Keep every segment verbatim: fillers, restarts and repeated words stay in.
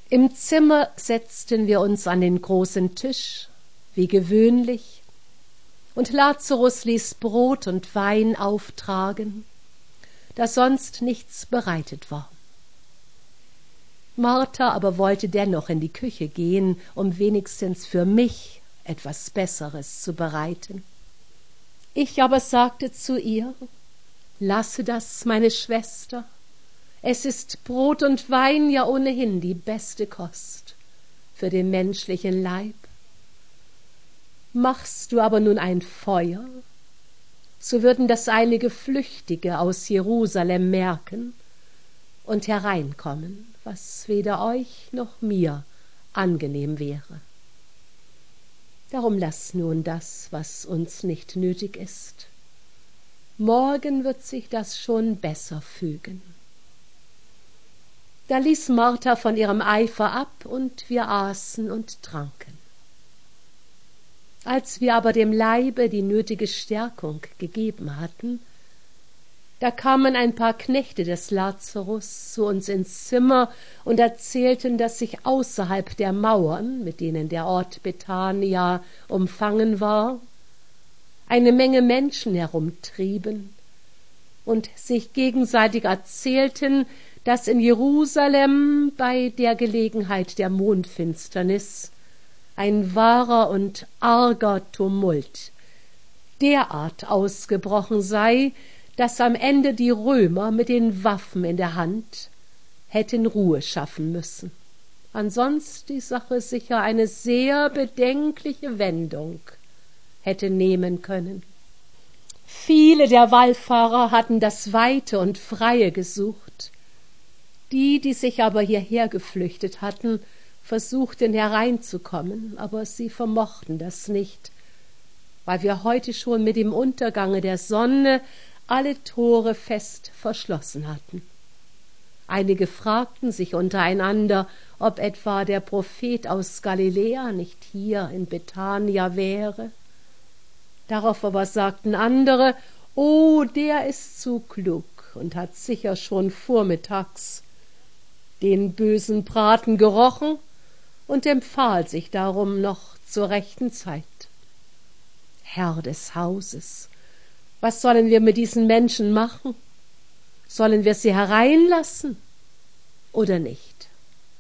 Im Zimmer setzten wir uns an den großen Tisch, wie gewöhnlich, und Lazarus ließ Brot und Wein auftragen, da sonst nichts bereitet war. Martha aber wollte dennoch in die Küche gehen, um wenigstens für mich etwas Besseres zu bereiten. Ich aber sagte zu ihr: »Lasse das, meine Schwester, es ist Brot und Wein ja ohnehin die beste Kost für den menschlichen Leib. Machst du aber nun ein Feuer, so würden das einige Flüchtige aus Jerusalem merken und hereinkommen, was weder euch noch mir angenehm wäre. Darum lass nun das, was uns nicht nötig ist. Morgen wird sich das schon besser fügen.« Da ließ Martha von ihrem Eifer ab, und wir aßen und tranken. Als wir aber dem Leibe die nötige Stärkung gegeben hatten, da kamen ein paar Knechte des Lazarus zu uns ins Zimmer und erzählten, dass sich außerhalb der Mauern, mit denen der Ort Bethania umfangen war, eine Menge Menschen herumtrieben und sich gegenseitig erzählten, dass in Jerusalem bei der Gelegenheit der Mondfinsternis ein wahrer und arger Tumult derart ausgebrochen sei, dass am Ende die Römer mit den Waffen in der Hand hätten Ruhe schaffen müssen. Ansonst die Sache sicher eine sehr bedenkliche Wendung hätte nehmen können. Viele der Wallfahrer hatten das Weite und Freie gesucht. Die, die sich aber hierher geflüchtet hatten, versuchten hereinzukommen, aber sie vermochten das nicht, weil wir heute schon mit dem Untergange der Sonne alle Tore fest verschlossen hatten. Einige fragten sich untereinander, ob etwa der Prophet aus Galiläa nicht hier in Bethania wäre. Darauf aber sagten andere: »Oh, der ist zu klug und hat sicher schon vormittags den bösen Braten gerochen und empfahl sich darum noch zur rechten Zeit.« Herr des Hauses, was sollen wir mit diesen Menschen machen? Sollen wir sie hereinlassen oder nicht?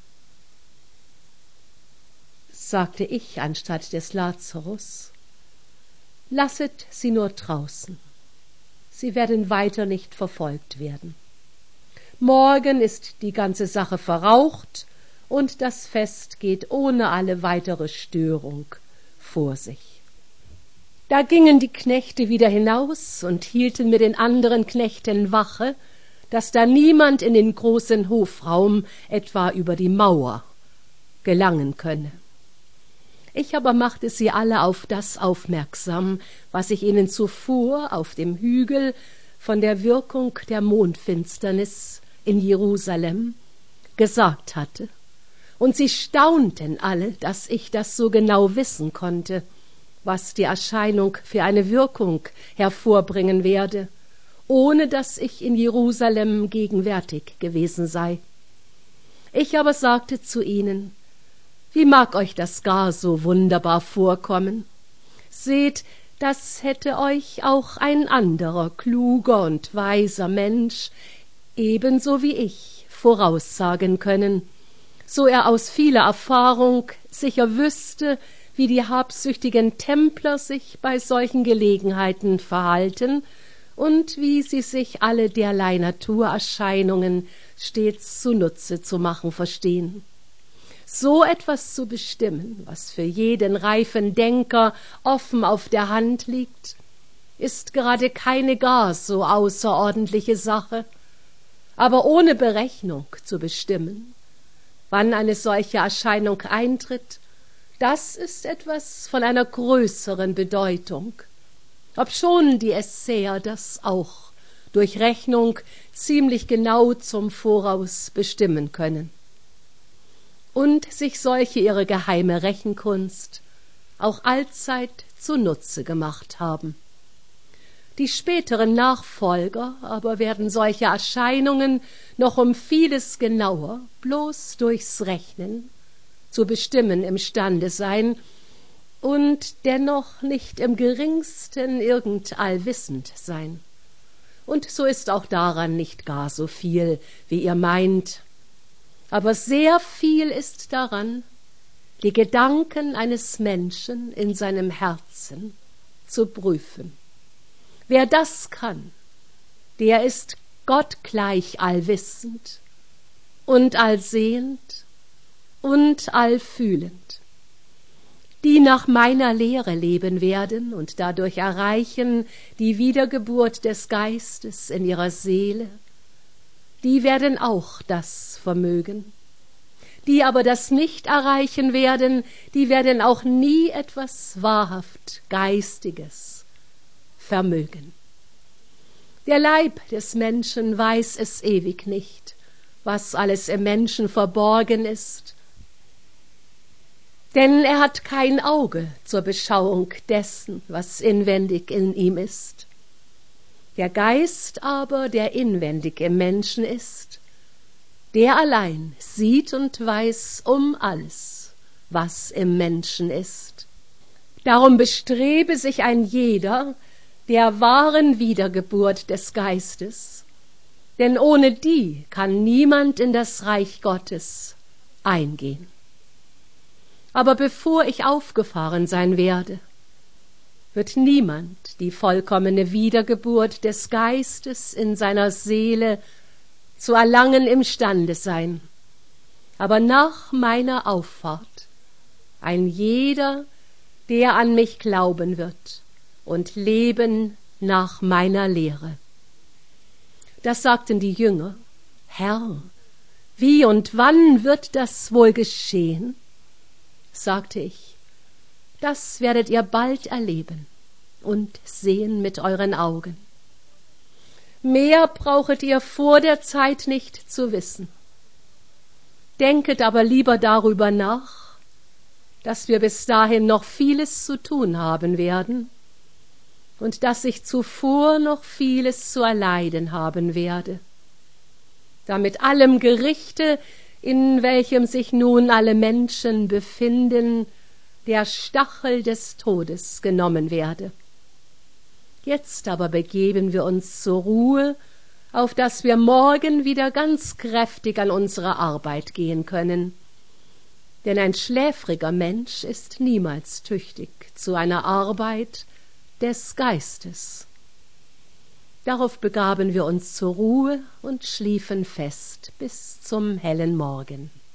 Sagte ich anstatt des Lazarus: »Lasset sie nur draußen. Sie werden weiter nicht verfolgt werden. Morgen ist die ganze Sache verraucht und das Fest geht ohne alle weitere Störung vor sich.« Da gingen die Knechte wieder hinaus und hielten mit den anderen Knechten Wache, dass da niemand in den großen Hofraum etwa über die Mauer gelangen könne. Ich aber machte sie alle auf das aufmerksam, was ich ihnen zuvor auf dem Hügel von der Wirkung der Mondfinsternis in Jerusalem gesagt hatte, und sie staunten alle, dass ich das so genau wissen konnte, was die Erscheinung für eine Wirkung hervorbringen werde, ohne dass ich in Jerusalem gegenwärtig gewesen sei. Ich aber sagte zu ihnen: »Wie mag euch das gar so wunderbar vorkommen? Seht, das hätte euch auch ein anderer, kluger und weiser Mensch, ebenso wie ich, voraussagen können, so er aus vieler Erfahrung sicher wüsste, wie die habsüchtigen Templer sich bei solchen Gelegenheiten verhalten und wie sie sich alle derlei Naturerscheinungen stets zunutze zu machen verstehen. So etwas zu bestimmen, was für jeden reifen Denker offen auf der Hand liegt, ist gerade keine gar so außerordentliche Sache, aber ohne Berechnung zu bestimmen, wann eine solche Erscheinung eintritt, das ist etwas von einer größeren Bedeutung, obschon die Essäer das auch durch Rechnung ziemlich genau zum Voraus bestimmen können und sich solche ihre geheime Rechenkunst auch allzeit zunutze gemacht haben. Die späteren Nachfolger aber werden solche Erscheinungen noch um vieles genauer, bloß durchs Rechnen, zu bestimmen imstande sein und dennoch nicht im geringsten irgend allwissend sein. Und so ist auch daran nicht gar so viel, wie ihr meint. Aber sehr viel ist daran, die Gedanken eines Menschen in seinem Herzen zu prüfen. Wer das kann, der ist gottgleich allwissend und allsehend und allfühlend. Die nach meiner Lehre leben werden und dadurch erreichen die Wiedergeburt des Geistes in ihrer Seele, die werden auch das vermögen. Die aber das nicht erreichen werden, die werden auch nie etwas wahrhaft Geistiges vermögen. Der Leib des Menschen weiß es ewig nicht, was alles im Menschen verborgen ist, denn er hat kein Auge zur Beschauung dessen, was inwendig in ihm ist. Der Geist aber, der inwendig im Menschen ist, der allein sieht und weiß um alles, was im Menschen ist. Darum bestrebe sich ein jeder der wahren Wiedergeburt des Geistes, denn ohne die kann niemand in das Reich Gottes eingehen. Aber bevor ich aufgefahren sein werde, wird niemand die vollkommene Wiedergeburt des Geistes in seiner Seele zu erlangen imstande sein. Aber nach meiner Auffahrt ein jeder, der an mich glauben wird und leben nach meiner Lehre. Das sagten die Jünger. Herr, wie und wann wird das wohl geschehen? Sagte ich, das werdet ihr bald erleben und sehen mit euren Augen. Mehr brauchet ihr vor der Zeit nicht zu wissen. Denket aber lieber darüber nach, dass wir bis dahin noch vieles zu tun haben werden und dass ich zuvor noch vieles zu erleiden haben werde, damit allem Gerichte, in welchem sich nun alle Menschen befinden, der Stachel des Todes genommen werde. Jetzt aber begeben wir uns zur Ruhe, auf dass wir morgen wieder ganz kräftig an unsere Arbeit gehen können. Denn ein schläfriger Mensch ist niemals tüchtig zu einer Arbeit des Geistes. Darauf begaben wir uns zur Ruhe und schliefen fest bis zum hellen Morgen.